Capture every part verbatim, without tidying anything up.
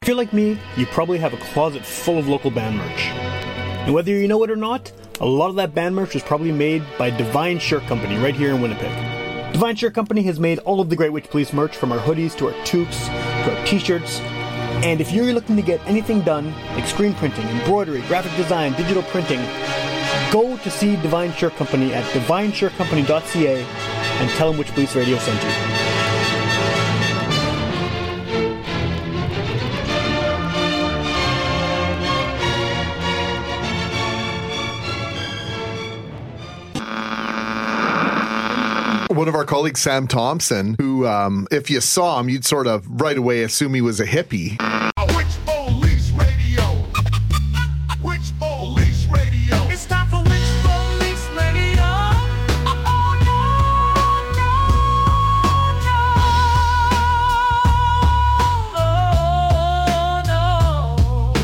If you're like me, you probably have a closet full of local band merch. And whether you know it or not, a lot of that band merch was probably made by Divine Shirt Company right here in Winnipeg. Divine Shirt Company has made all of the Great Witch Police merch, from our hoodies to our toques to our t-shirts. And if you're looking to get anything done, like screen printing, embroidery, graphic design, digital printing, go to see Divine Shirt Company at divine shirt company dot c a and tell them Witch Police Radio sent you. One of our colleagues, Sam Thompson, who, um, if you saw him, you'd sort of right away assume he was a hippie. Witch Police Radio. Witch Police Radio. It's time for Witch Police Radio. Oh, no, no, no.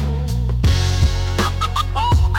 Oh,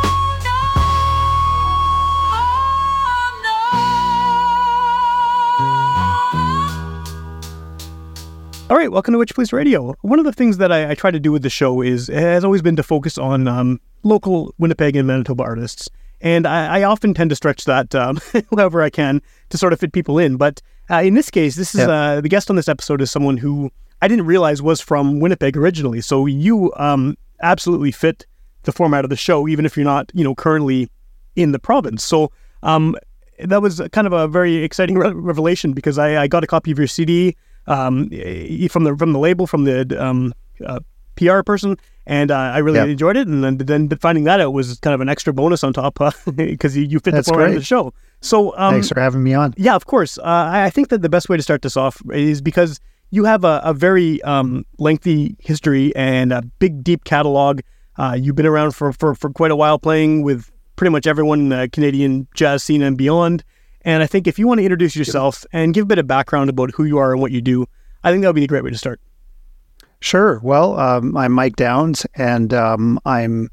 All right, welcome to Witch Police Radio. One of the things that I, I try to do with the show is has always been to focus on um, local Winnipeg and Manitoba artists, and I, I often tend to stretch that um, however I can to sort of fit people in. But uh, in this case, this is Yep. uh, the guest on this episode is someone who I didn't realize was from Winnipeg originally. So you um, absolutely fit the format of the show, even if you're not, you know, currently in the province. So um, that was kind of a very exciting re- revelation because I, I got a copy of your C D. Um, from the from the label, from the um, uh, P R person, and uh, I really Yep. enjoyed it. And then, then finding that out was kind of an extra bonus on top because you, you fit That's the format of great. the show. So um, Thanks for having me on. yeah, of course. Uh, I I think that the best way to start this off is because you have a, a very um, lengthy history and a big, deep catalog. Uh, you've been around for, for, for quite a while, playing with pretty much everyone in the Canadian jazz scene and beyond. And I think if you want to introduce yourself and give a bit of background about who you are and what you do, I think that would be a great way to start. Sure. Well, um, I'm Mike Downs, and um, I'm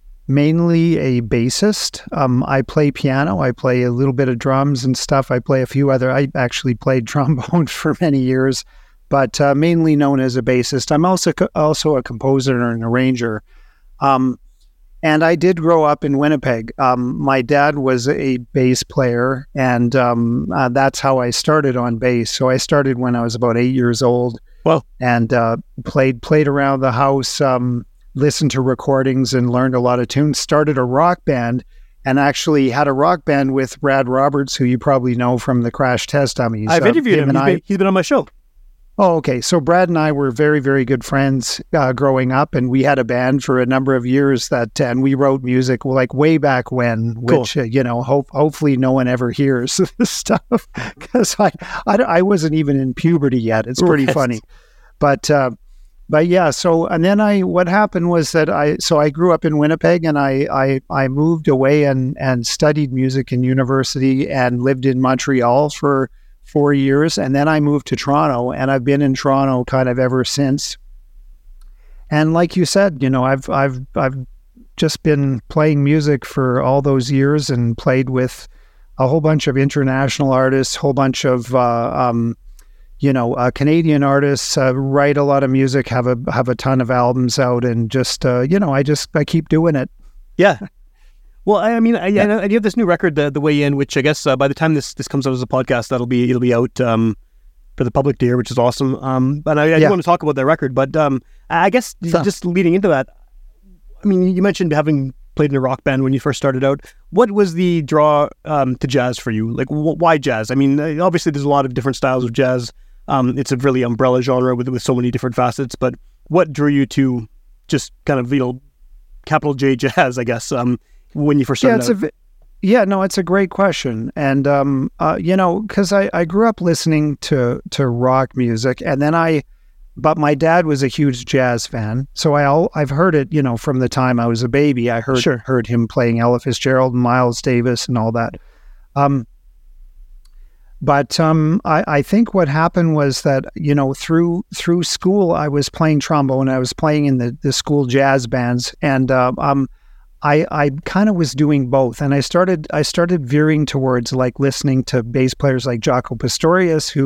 mainly a bassist. Um, I play piano. I play a little bit of drums and stuff. I play a few other. I actually played trombone for many years, but uh, mainly known as a bassist. I'm also co- also a composer and an arranger. Um, and I did grow up in Winnipeg. Um, my dad was a bass player, and um, uh, that's how I started on bass. So I started when I was about eight years old. Well, and uh, played played around the house, um, listened to recordings, and learned a lot of tunes. Started a rock band, and actually had a rock band with Brad Roberts, who you probably know from the Crash Test Dummies. I've Uh, interviewed him. and He's, I- been, he's been on my show. Oh, okay. So Brad and I were very, very good friends uh, growing up, and we had a band for a number of years that, and we wrote music like way back when, which, uh, you know, hope, hopefully no one ever hears this stuff because I, I, I wasn't even in puberty yet. It's pretty Right. funny. But, uh, but yeah, so, and then I, what happened was that I, so I grew up in Winnipeg, and I, I, I moved away and, and studied music in university and lived in Montreal for four years. And then I moved to Toronto, and I've been in Toronto kind of ever since. And like you said, you know, I've, I've, I've just been playing music for all those years and played with a whole bunch of international artists, whole bunch of, uh, um, you know, uh, Canadian artists, uh, write a lot of music, have a, have a ton of albums out, and just, uh, you know, I just, I keep doing it. Yeah. Well, I I mean, I, I, know- you have this new record, the the Way In, which I guess uh, by the time this, this comes out as a podcast, that'll be it'll be out um, for the public to hear, which is awesome. Um, but I, I do Yeah. want to talk about that record. But um, I guess So- just leading into that, I mean, you mentioned having played in a rock band when you first started out. What was the draw um, to jazz for you? Like, wh- why jazz? I mean, uh, obviously there's a lot of different styles of jazz. Um, it's a really umbrella genre with with so many different facets. But what drew you to just kind of, you know, capital J jazz, I guess, um, when you first Yeah, started it's out? a v- yeah, no, it's a great question, and um, uh, you know, because I, I grew up listening to to rock music, and then I, but my dad was a huge jazz fan, so I al- I've heard it, you know, from the time I was a baby. I heard Sure. heard him playing Ella Fitzgerald and Miles Davis and all that. Um, but um, I, I think what happened was that, you know, through through school, I was playing trombone. I was playing in the, the school jazz bands, and uh, um. I, I kind of was doing both, and I started I started veering towards like listening to bass players like Jaco Pastorius, who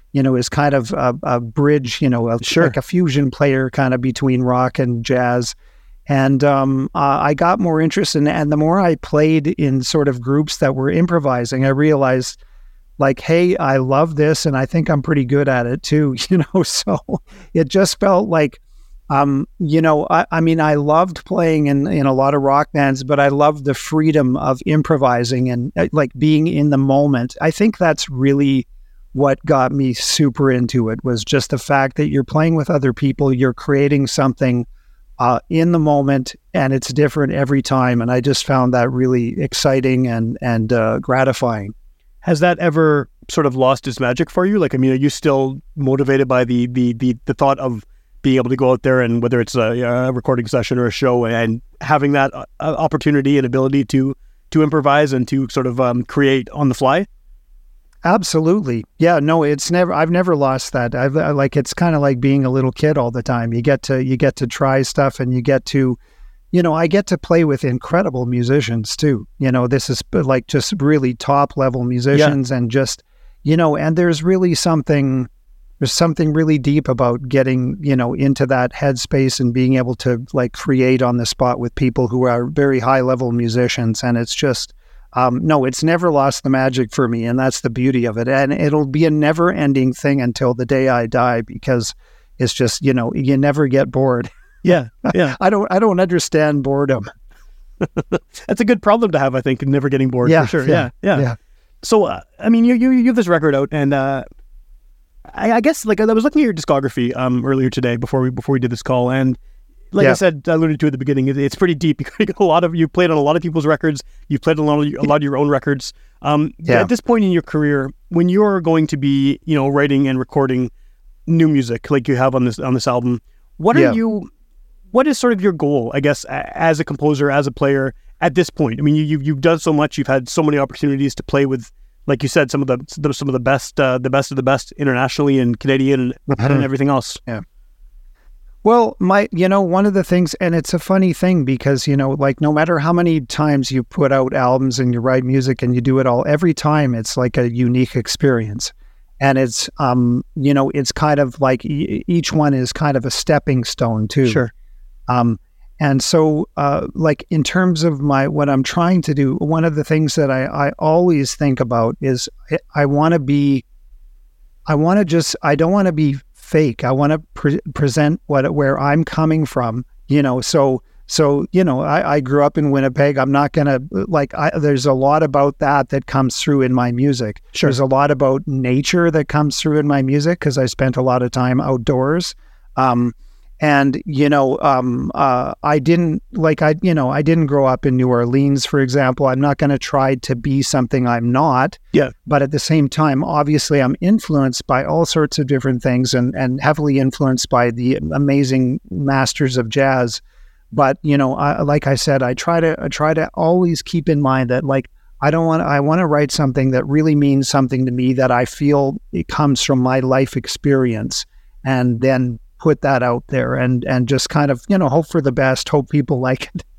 you know, is kind of a, a bridge, you know, a, Sure. like a fusion player kind of between rock and jazz. And um, uh, I got more interested in, and the more I played in sort of groups that were improvising, I realized, like, hey, I love this, and I think I'm pretty good at it too, you know. So it just felt like, um, you know, I, I mean, I loved playing in, in a lot of rock bands, but I loved the freedom of improvising and uh, like being in the moment. I think that's really what got me super into it, was just the fact that you're playing with other people, you're creating something uh, in the moment, and it's different every time. And I just found that really exciting and, and uh, gratifying. Has that ever sort of lost its magic for you? Like, I mean, are you still motivated by the the the, the thought of being able to go out there and whether it's a, a recording session or a show and having that uh, opportunity and ability to to improvise and to sort of um, create on the fly? Absolutely. Yeah, no, it's never, I've never lost that. I've I, like, it's kind of like being a little kid all the time. You get to, you get to try stuff, and you get to, you know, I get to play with incredible musicians too. You know, this is like just really top level musicians, yeah. and just, you know, and there's really something, there's something really deep about getting, you know, into that headspace and being able to like create on the spot with people who are very high level musicians. And it's just, um, no, it's never lost the magic for me. And that's the beauty of it. And it'll be a never ending thing until the day I die, because it's just, you know, you never get bored. Yeah, yeah. I don't I don't understand boredom. That's a good problem to have, I think, never getting bored, yeah, for sure. Yeah, yeah. yeah. yeah. So, uh, I mean, you, you you have this record out, and uh, I, I guess, like, I was looking at your discography um, earlier today before we before we did this call, and like yeah. I said, I alluded to at the beginning, it, it's pretty deep. You got a lot of, you played on a lot of people's records. You've played on a lot of, a lot of your own records. Um, yeah. At this point in your career, when you're going to be, you know, writing and recording new music like you have on this on this album, what are yeah. you? What is sort of your goal, I guess, as a composer, as a player at this point? I mean, you, you've you've done so much. You've had so many opportunities to play with, like you said, some of the some of the best, uh, the best of the best internationally and Canadian and, mm-hmm. and everything else. Yeah. Well, my, you know, one of the things, and it's a funny thing because, you know, like no matter how many times you put out albums and you write music and you do it all, every time it's like a unique experience. And it's, um, you know, it's kind of like e- each one is kind of a stepping stone too. Sure. Um, and so, uh, like in terms of my, what I'm trying to do, one of the things that I, I always think about is I, I want to be, I want to just, I don't want to be fake. I want to pre- present what, where I'm coming from, you know, so, so, you know, I, I grew up in Winnipeg. I'm not going to like, I, there's a lot about that that comes through in my music. Sure. There's a lot about nature that comes through in my music because I spent a lot of time outdoors. Um, And, you know, um, uh, I didn't like, I, you know, I didn't grow up in New Orleans, for example. I'm not going to try to be something I'm not. Yeah. But at the same time, obviously, I'm influenced by all sorts of different things and, and heavily influenced by the amazing masters of jazz. But, you know, I, like I said, I try to I try to always keep in mind that, like, I don't want I want to write something that really means something to me, that I feel it comes from my life experience, and then put that out there and and just kind of, you know, hope for the best, hope people like it.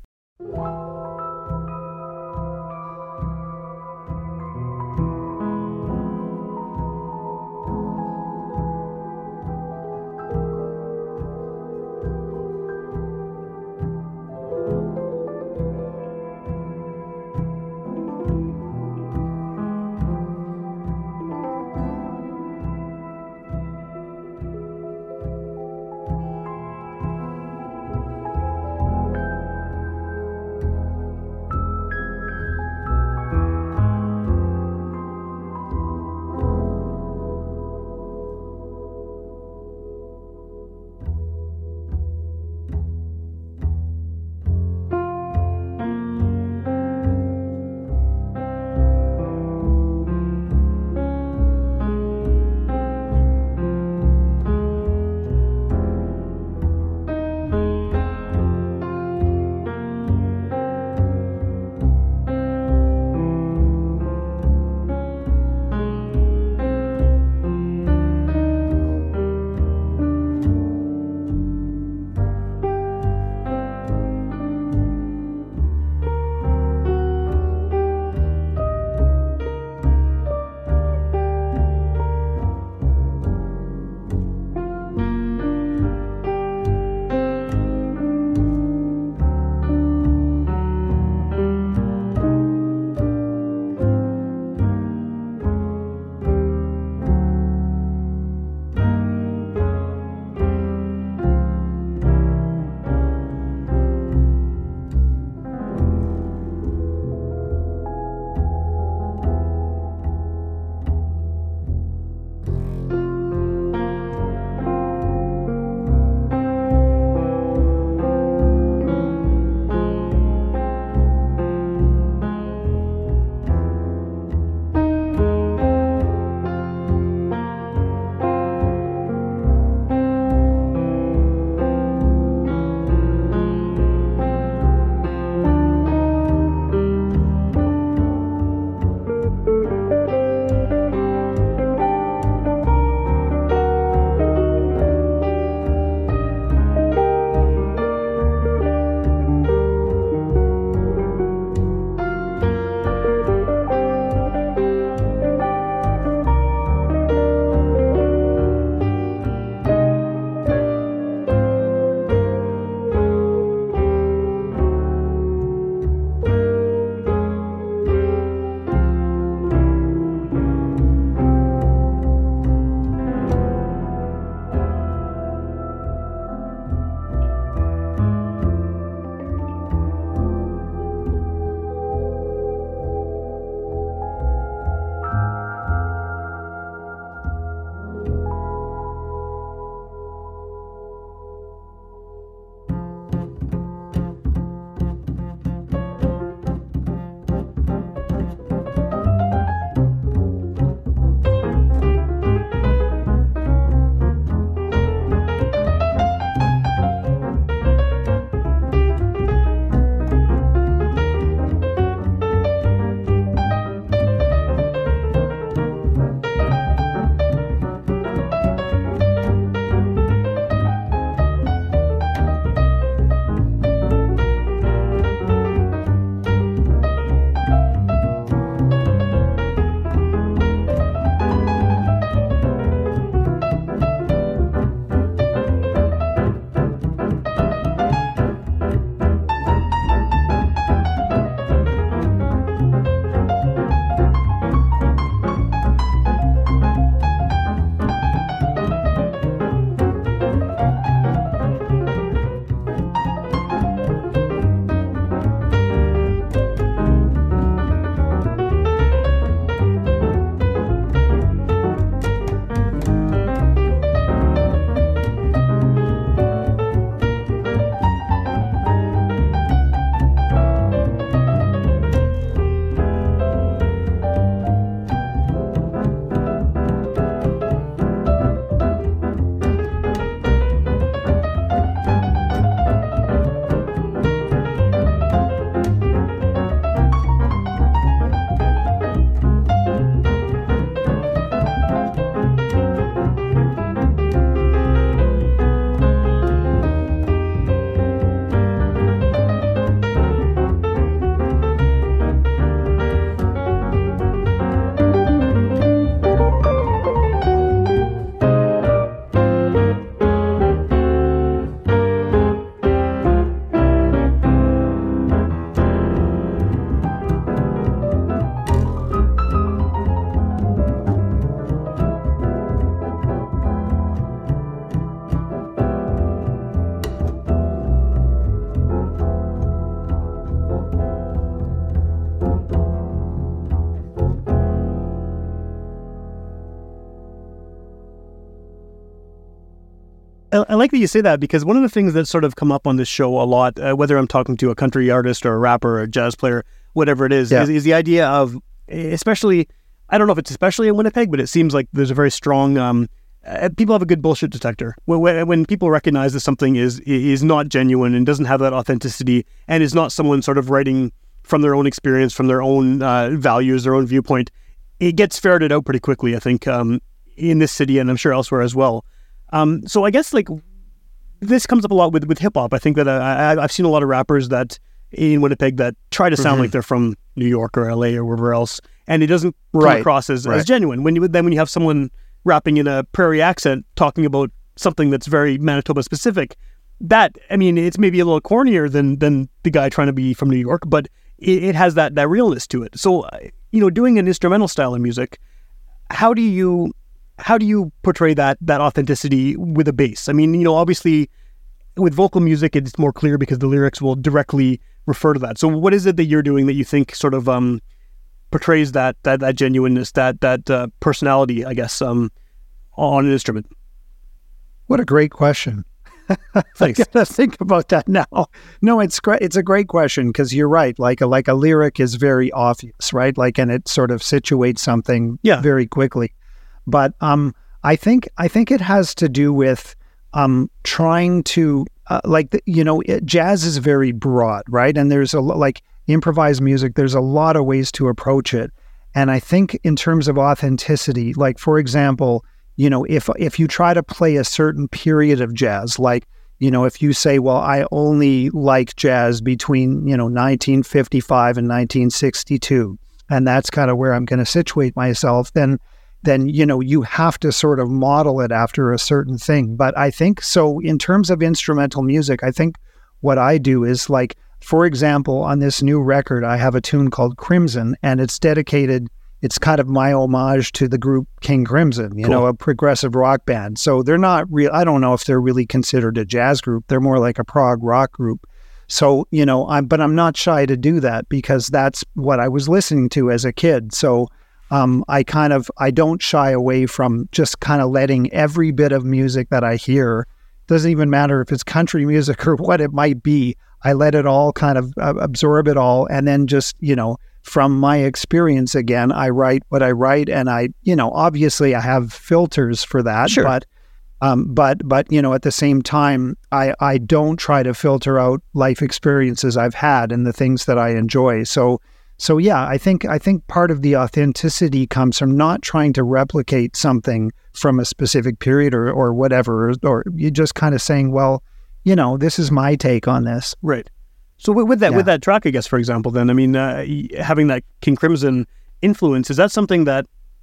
I, I like that you say that, because one of the things that's sort of come up on this show a lot, uh, whether I'm talking to a country artist or a rapper or a jazz player, whatever it is, Yeah. is, is the idea of, especially, I don't know if it's especially in Winnipeg, but it seems like there's a very strong, um, uh, people have a good bullshit detector. When, when, when people recognize that something is is not genuine and doesn't have that authenticity and is not someone sort of writing from their own experience, from their own uh, values, their own viewpoint, it gets ferreted out pretty quickly, I think, um, in this city and I'm sure elsewhere as well. Um, so I guess like this comes up a lot with, with hip hop. I think that uh, I, I've seen a lot of rappers that in Winnipeg that try to sound Mm-hmm. like they're from New York or L A or wherever else, and it doesn't come Right, across as, as right. genuine. When you then when you have someone rapping in a prairie accent talking about something that's very Manitoba specific, that I mean, it's maybe a little cornier than than the guy trying to be from New York, but it, it has that that realness to it. So uh, you know, doing an instrumental style of music, how do you how do you portray that that authenticity with a bass? I mean, you know, obviously with vocal music, it's more clear because the lyrics will directly refer to that. So what is it that you're doing that you think sort of um, portrays that that that genuineness, that that uh, personality, I guess, um, on an instrument? What a great question. Thanks. I gotta think about that now. No, it's great. It's a great question because you're right. Like a like a lyric is very obvious, right? Like, and it sort of situates something Yeah. very quickly. But um, I think I think it has to do with um trying to uh, like the, you know it, jazz is very broad, right? And there's a lo- like improvised music. There's a lot of ways to approach it. And I think in terms of authenticity, like for example, you know, if if you try to play a certain period of jazz, like, you know, if you say, well, I only like jazz between, you know, nineteen fifty-five and nineteen sixty-two, and that's kind of where I'm going to situate myself, then, then, you know, you have to sort of model it after a certain thing. But I think, so in terms of instrumental music, I think what I do is like, for example, on this new record, I have a tune called Crimson, and it's dedicated, it's kind of my homage to the group King Crimson, you Cool. know, a progressive rock band. So they're not real, I don't know if they're really considered a jazz group. They're more like a prog rock group. So, you know, I'm, but I'm not shy to do that because that's what I was listening to as a kid. So um, I kind of, I don't shy away from just kind of letting every bit of music that I hear, doesn't even matter if it's country music or what it might be, I let it all kind of uh, absorb it all. And then just, you know, from my experience, again, I write what I write, and I, you know, obviously I have filters for that, Sure. but, um, but, but, you know, at the same time, I, I don't try to filter out life experiences I've had and the things that I enjoy. So, so yeah, I think, I think part of the authenticity comes from not trying to replicate something from a specific period or, or whatever, or, or you just kind of saying, well, you know, this is my take on this. Right. So with, with that, Yeah. with that track, I guess, for example, then I mean, uh, y- having that King Crimson influence, is that something that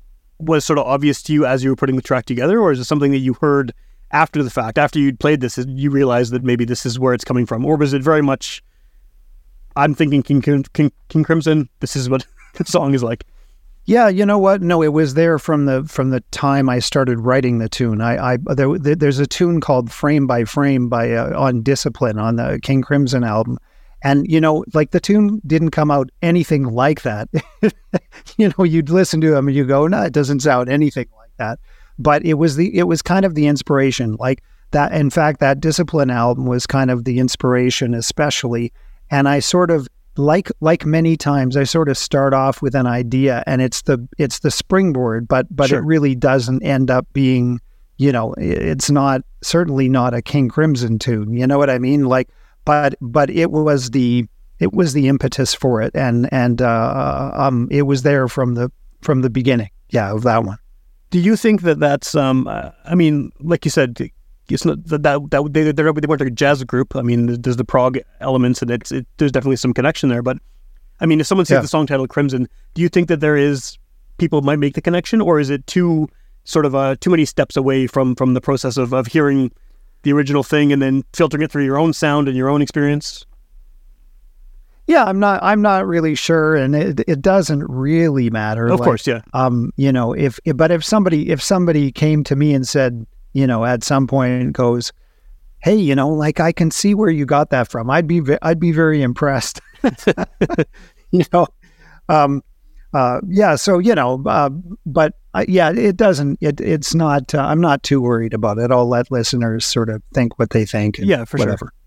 was sort of obvious to you as you were putting the track together, or is it something that you heard after the fact, after you'd played this, you realized that maybe this is where it's coming from, or was it very much, I'm thinking King King, King, King Crimson, this is what the song is like? Yeah, you know what? No, it was there from the from the time I started writing the tune. I, I there, there's a tune called "Frame by Frame" by uh, on Discipline on the King Crimson album, and you know, like the tune didn't come out anything like that. You know, you'd listen to them and you go, "No, it doesn't sound anything like that." But it was the it was kind of the inspiration, like that. In fact, that Discipline album was kind of the inspiration, especially, and I sort of. Like like many times, I sort of start off with an idea, and it's the it's the springboard, but but Sure. it really doesn't end up being, you know, i- it's not certainly not a King Crimson tune. You know what I mean? Like, but but it was the it was the impetus for it, and and uh, um, it was there from the from the beginning. Yeah, of that one. Do you think that that's, um, uh, I mean, like you said, it's not that, that, that they, they're, they weren't like a jazz group. I mean, there's the prog elements, and it's, it, there's definitely some connection there. But I mean, if someone sees Yeah. the song titled Crimson, do you think that there is, people might make the connection, or is it too sort of uh, too many steps away from, from the process of, of hearing the original thing and then filtering it through your own sound and your own experience? Yeah, I'm not I'm not really sure, and it it doesn't really matter. Of Like, course, yeah. um, you know, if, if but if somebody if somebody came to me and said, you know, at some point goes, hey, you know, like I can see where you got that from, I'd be ve- I'd be very impressed. You know, um, uh, yeah, so you know, uh, but uh, yeah, it doesn't. It it's not. Uh, I'm not too worried about it. I'll let listeners sort of think what they think. And Yeah, for sure. whatever.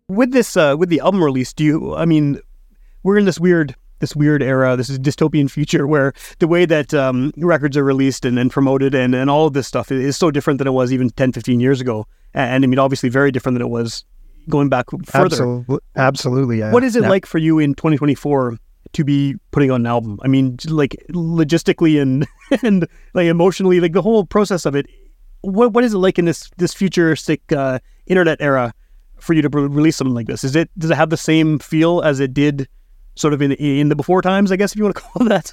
with this, uh, with the album release, do you, I mean, we're in this weird, this weird era, this is dystopian future where the way that um, records are released and, and promoted and, and all of this stuff is so different than it was even ten, fifteen years ago. And, and I mean, obviously very different than it was going back further. Absolutely. Absolutely yeah. What is it yeah. like for you in twenty twenty-four to be putting on an album? I mean, like logistically and and like emotionally, like the whole process of it. What what is it like in this this futuristic uh, internet era for you to re- release something like this? Is it does it have the same feel as it did sort of in in the before times? I guess if you want to call it that.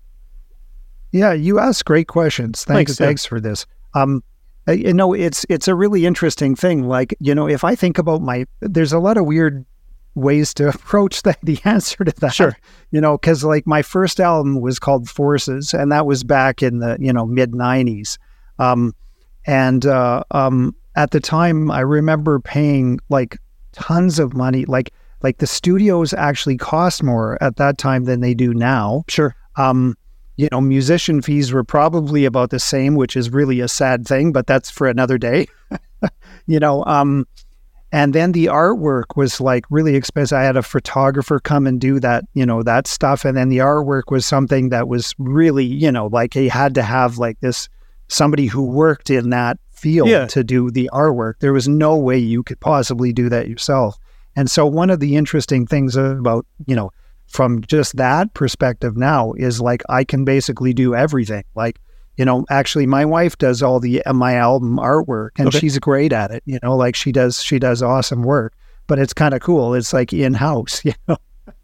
Yeah, you ask great questions. Thanks, Thanks, yeah. thanks for this. Um, uh, you know, it's it's a really interesting thing. Like, you know, if I think about my, there's a lot of weird ways to approach that, the answer to that. Sure. You know, because like my first album was called Forces, and that was back in the, you know, mid nineties. Um, and uh, um, at the time, I remember paying like tons of money. Like, like the studios actually cost more at that time than they do now. Sure. Um, you know, musician fees were probably about the same, which is really a sad thing, but that's for another day. you know, um, and then the artwork was like really expensive. I had a photographer come and do that, you know, that stuff. And then the artwork was something that was really, you know, like he had to have like this, somebody who worked in that field Yeah. to do the artwork. There was no way you could possibly do that yourself. And so one of the interesting things about, you know, from just that perspective now is like, I can basically do everything. Like, you know, actually my wife does all the, uh, my album artwork, and Okay. she's great at it, you know, like she does, she does awesome work, but it's kind of cool. It's like in-house, you know?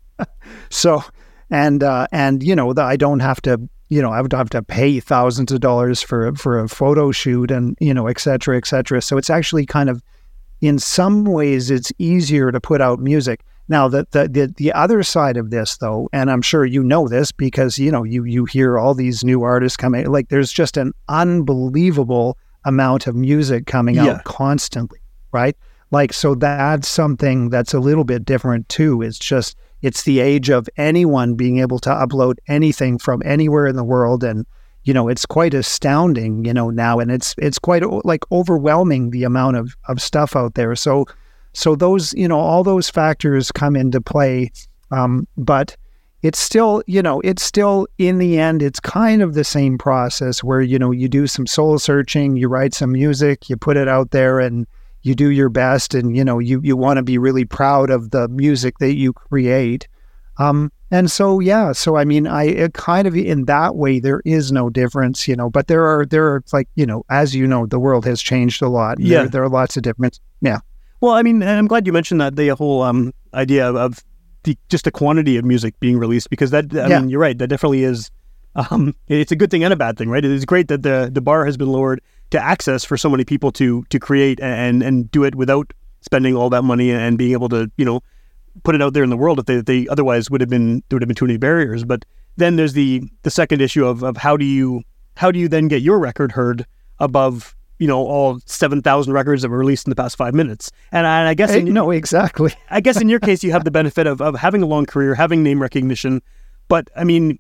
so, and, uh, and, you know, the, I don't have to, you know, I would have to pay thousands of dollars for, for a photo shoot and, you know, et cetera, et cetera. So it's actually kind of, in some ways, it's easier to put out music. Now, the, the the the other side of this, though, and I'm sure you know this because, you know, you you hear all these new artists coming, like there's just an unbelievable amount of music coming Yeah. out constantly, right? Like, so that's something that's a little bit different too. It's just, it's the age of anyone being able to upload anything from anywhere in the world. And, you know, it's quite astounding, you know, now, and it's it's quite like overwhelming the amount of, of stuff out there. So, so those, you know, all those factors come into play, um, but it's still, you know, it's still in the end, it's kind of the same process where, you know, you do some soul searching, you write some music, you put it out there, and you do your best, and, you know, you, you want to be really proud of the music that you create. Um, and so, yeah, so, I mean, I it kind of in that way, there is no difference, you know, but there are, there are like, you know, as you know, the world has changed a lot. Yeah. There, there are lots of different, yeah. Well, I mean, I'm glad you mentioned that, the whole um, idea of, of the, just the quantity of music being released, because that, I Yeah. mean, you're right, that definitely is, um, it's a good thing and a bad thing, right? It is great that the, the bar has been lowered to access for so many people to to create and and do it without spending all that money and being able to, you know, put it out there in the world if they, they otherwise would have been, there would have been too many barriers. But then there's the the second issue of, of how do you, how do you then get your record heard above, you know, all seven thousand records that were released in the past five minutes. And I, and I guess, Hey, in, no, exactly. I guess in your case, you have the benefit of, of having a long career, having name recognition. But I mean,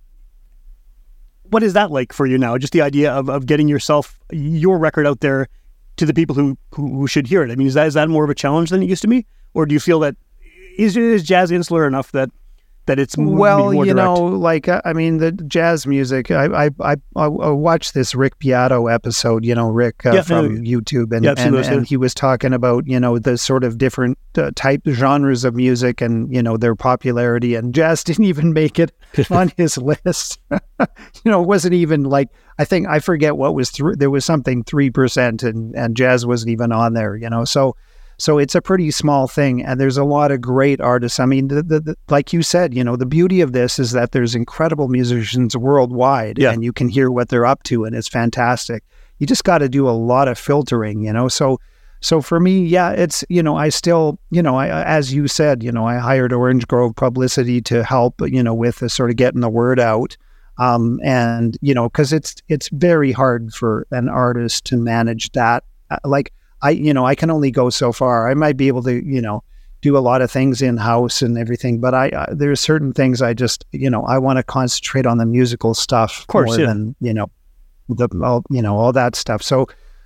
what is that like for you now? Just the idea of, of getting yourself, your record out there to the people who, who, who should hear it. I mean, is that, is that more of a challenge than it used to be? Or do you feel that, is, is jazz insular enough that, that it's m- Well, maybe more you direct? know, like, uh, I mean, the jazz music, I I, I, I watched this Rick Beato episode, you know, Rick uh, Yeah, from yeah. YouTube, and, Yeah, I've seen and, those, yeah. and he was talking about, you know, the sort of different uh, type genres of music and, you know, their popularity, and jazz didn't even make it on his list. you know, it wasn't even like, I think, I forget what was, th- there was something three percent and, and jazz wasn't even on there, you know, so So it's a pretty small thing, and there's a lot of great artists. I mean, the, the, the, like you said, you know, the beauty of this is that there's incredible musicians worldwide, Yeah. and you can hear what they're up to, and it's fantastic. You just got to do a lot of filtering, you know. So, so for me, yeah, it's, you know, I still, you know, I, as you said, you know, I hired Orange Grove Publicity to help, you know, with the sort of getting the word out, um, and you know, because it's it's very hard for an artist to manage that, uh, like. I, you know, I can only go so far. I might be able to, you know, do a lot of things in house and everything, but I, I there's certain things I just, you know, I want to concentrate on the musical stuff Of course, more yeah. than, you know, the, all, you know, all that stuff. So,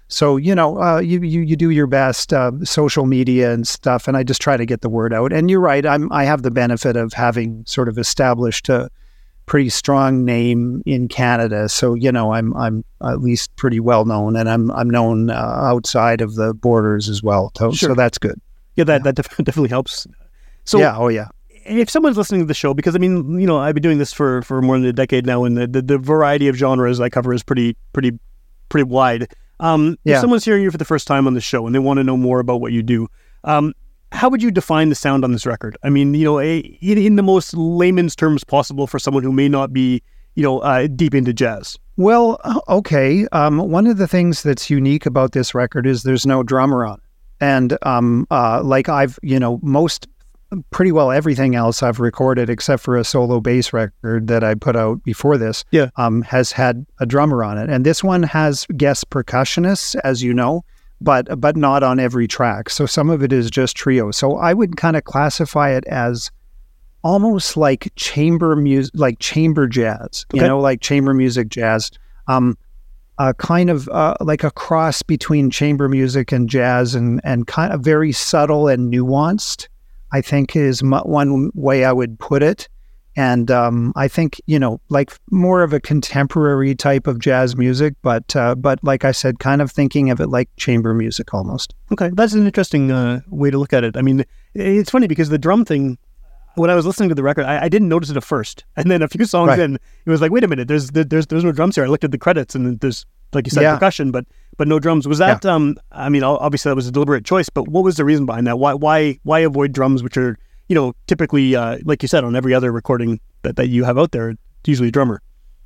So, you know, uh, you, you you do your best, uh, social media and stuff, and I just try to get the word out. And you're right, I'm I have the benefit of having sort of established a pretty strong name in Canada. So, you know, I'm I'm at least pretty well known, and I'm I'm known uh, outside of the borders as well. So, Sure. so that's good. Yeah, that that def- definitely helps. So yeah, oh yeah. if someone's listening to the show, because I mean, you know, I've been doing this for, for more than a decade now, and the, the, the variety of genres I cover is pretty pretty pretty wide. Um, Yeah. If someone's hearing you for the first time on the show and they want to know more about what you do, um, how would you define the sound on this record? I mean, you know, a, in, in the most layman's terms possible for someone who may not be, you know, uh, deep into jazz. Well, uh, okay. Um, one of the things that's unique about this record is there's no drummer on it. And um, uh, like I've, you know, most, pretty well everything else I've recorded except for a solo bass record that I put out before this, Yeah. um, has had a drummer on it. And this one has guest percussionists, as you know, but but not on every track. So some of it is just trio. So I would kind of classify it as almost like chamber music, like chamber jazz, you Okay. know, like chamber music jazz. Um, uh, kind of uh, like a cross between chamber music and jazz, and, and kind of very subtle and nuanced, I think is m- one way I would put it. And um, I think, you know, like more of a contemporary type of jazz music, but uh, but like I said, kind of thinking of it like chamber music almost. Okay, that's an interesting uh, way to look at it. I mean, it's funny because the drum thing, when I was listening to the record, I, I didn't notice it at first, and then a few songs Right. in, it was like, wait a minute, there's there's there's no drums here. I looked at the credits, and there's, like you said, Yeah. percussion, but but no drums. Was that? Um, I mean, ob- obviously that was a deliberate choice, but what was the reason behind that? Why why why avoid drums, which are, you know, typically, uh, like you said, on every other recording that, that you have out there, it's usually a drummer.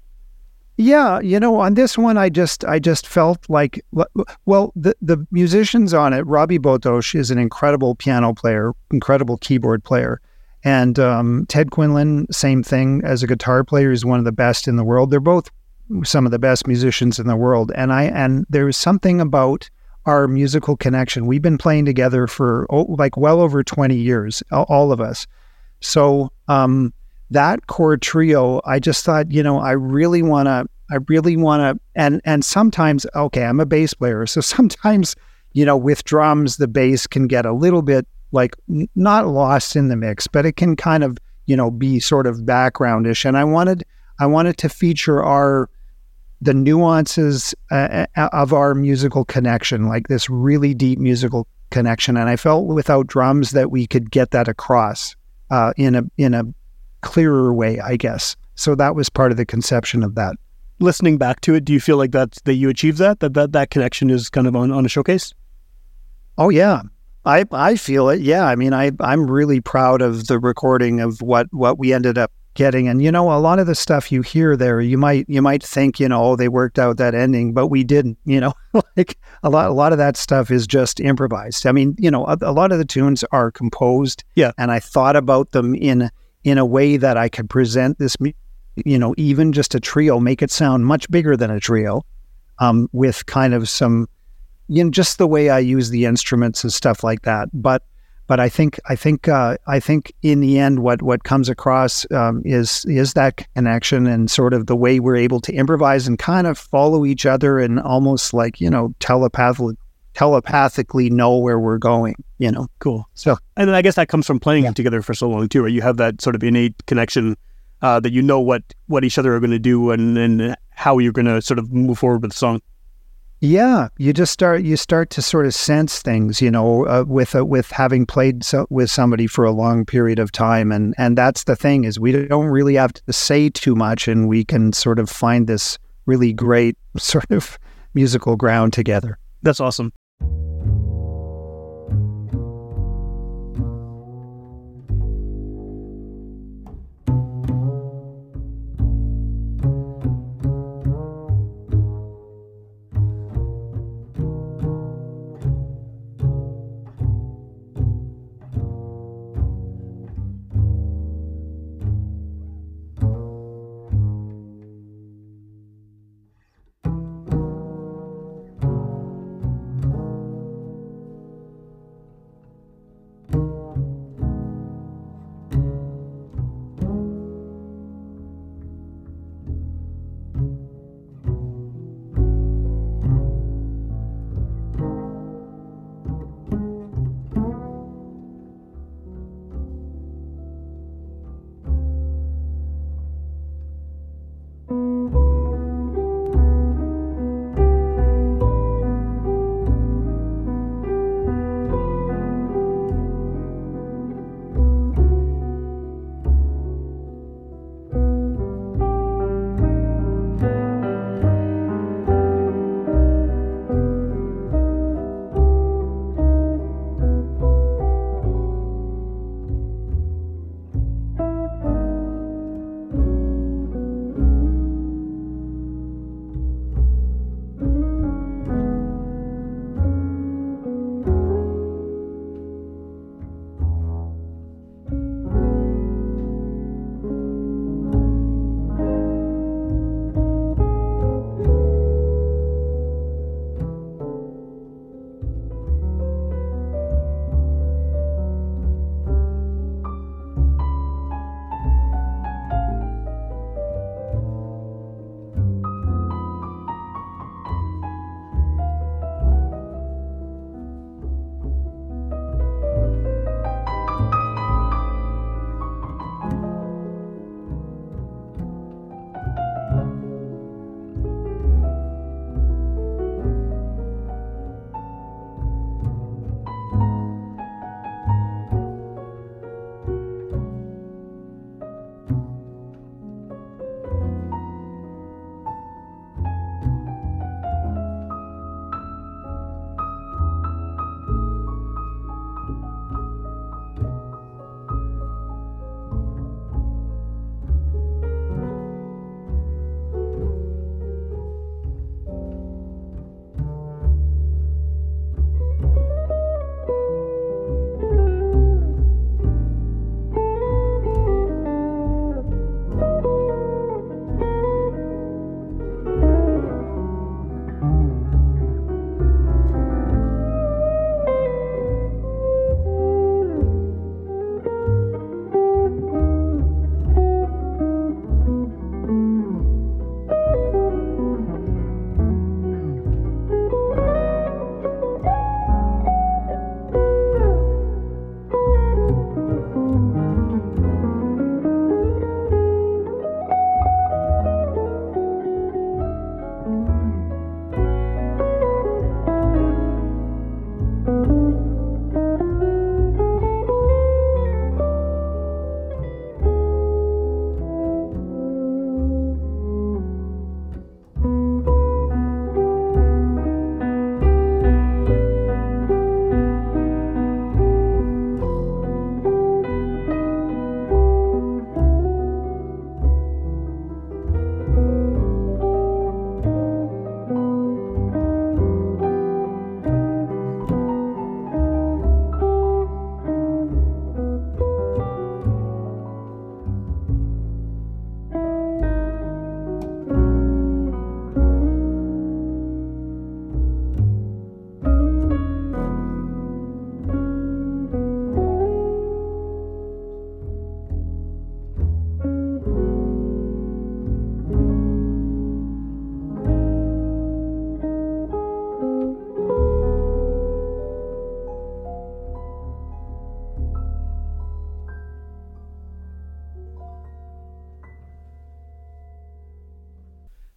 Yeah, you know, on this one, I just I just felt like, well, the the musicians on it, Robbie Botosh is an incredible piano player, incredible keyboard player, and um, Ted Quinlan, same thing as a guitar player, is one of the best in the world. They're both some of the best musicians in the world, and I and there is something about our musical connection. We've been playing together for oh, like well over twenty years, all all of us. So. Um, That core trio, I just thought, you know, I really want to, I really want to, and and sometimes, okay, I'm a bass player, so sometimes, you know, with drums, the bass can get a little bit like n- not lost in the mix, but it can kind of, you know, be sort of backgroundish. And I wanted, I wanted to feature our, the nuances uh, of our musical connection, like this really deep musical connection. And I felt without drums that we could get that across uh, in a in a clearer way, I guess. So that was part of the conception of that. Listening back to it, do you feel like that's that you achieved that that that, that connection is kind of on, on a showcase? Oh yeah, I I feel it. Yeah, I mean, I I'm really proud of the recording of what what we ended up getting. And you know, a lot of the stuff you hear there, you might you might think, you know, oh, they worked out that ending, but we didn't. You know, like a lot a lot of that stuff is just improvised. I mean, you know, a, a lot of the tunes are composed. Yeah. And I thought about them in in a way that I could present this, mu- you know, even just a trio, make it sound much bigger than a trio, um, with kind of some, you know, just the way I use the instruments and stuff like that. But, but I think, I think, uh, I think in the end, what what comes across um, is is that connection and sort of the way we're able to improvise and kind of follow each other and almost like, you know, telepathically telepathically know where we're going. You know, Cool. so. And then I guess that comes from playing Yeah. together for so long too, right? You have that sort of innate connection uh, that you know what, what each other are going to do and, and how you're going to sort of move forward with the song. Yeah, you just start you start to sort of sense things, you know, uh, with uh, with having played so, with somebody for a long period of time, and and that's the thing is we don't really have to say too much, and we can sort of find this really great sort of musical ground together. That's awesome.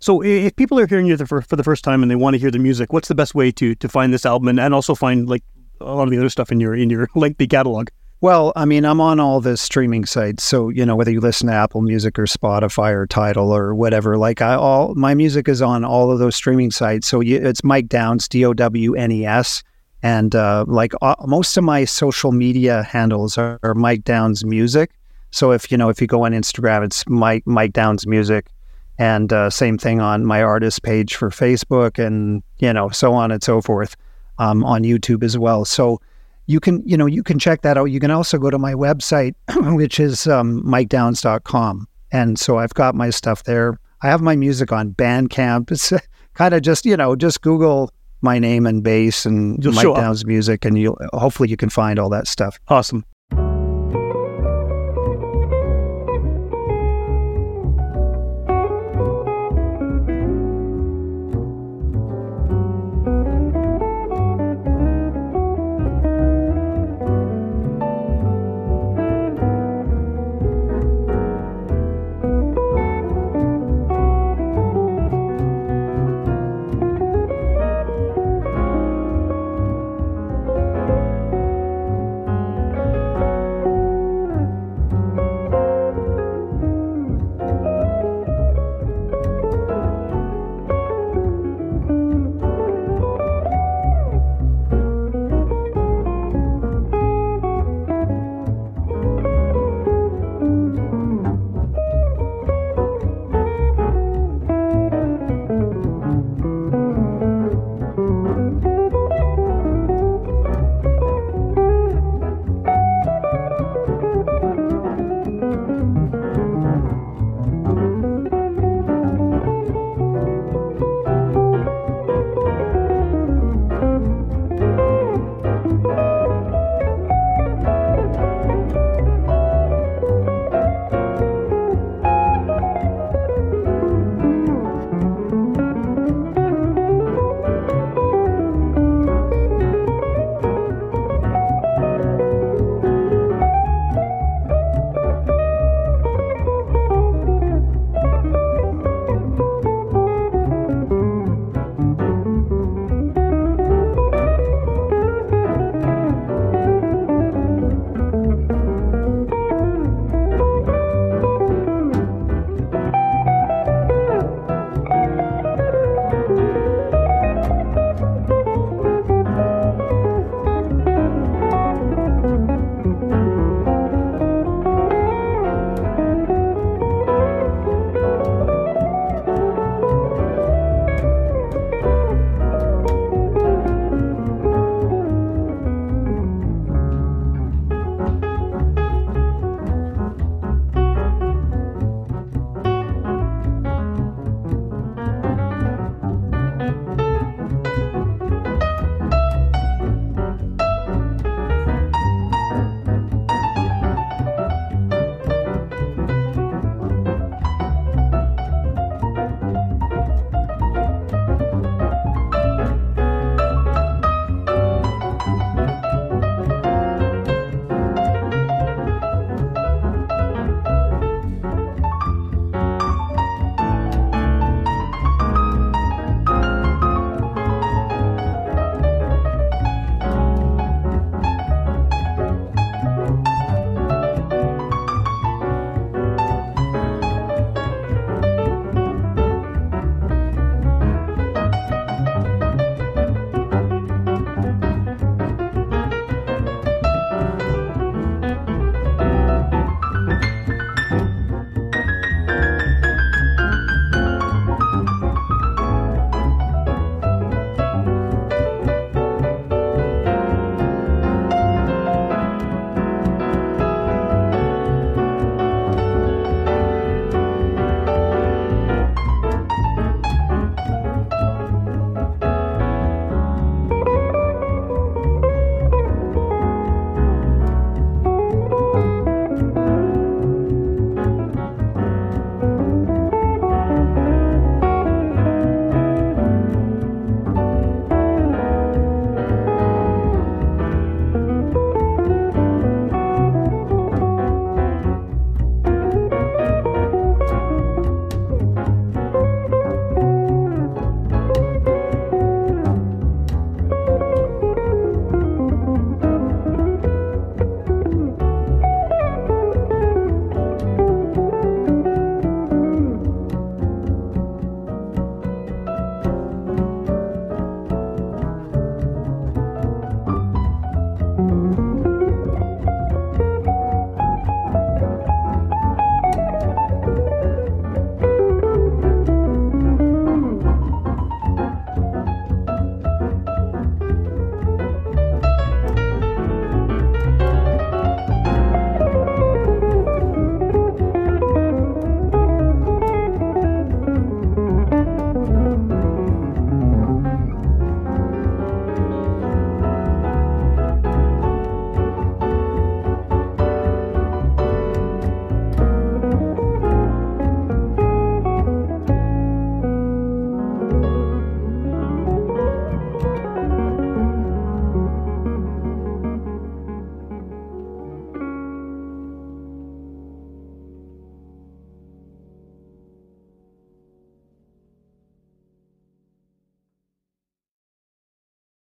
So i- if people are hearing you the fir- for the first time and they want to hear the music, what's the best way to to find this album and, and also find like a lot of the other stuff in your in your lengthy catalog? Well, I mean, I'm on all the streaming sites, so you know whether you listen to Apple Music or Spotify or Tidal or whatever. Like I, all my music is on all of those streaming sites. So you, it's Mike Downes, D O W N E S, and uh, like uh, most of my social media handles are, are Mike Downes Music. So if you know if you go on Instagram, it's Mike Mike Downes Music, and uh, same thing on my artist page for Facebook, and you know so on and so forth, um, on YouTube as well. So. You can, you know, you can check that out. You can also go to my website, which is um, mike downes dot com. And so I've got my stuff there. I have my music on Bandcamp. It's kind of just, you know, just Google my name and bass and You'll Mike show up. Downes Music, and you'll hopefully you can find all that stuff. Awesome.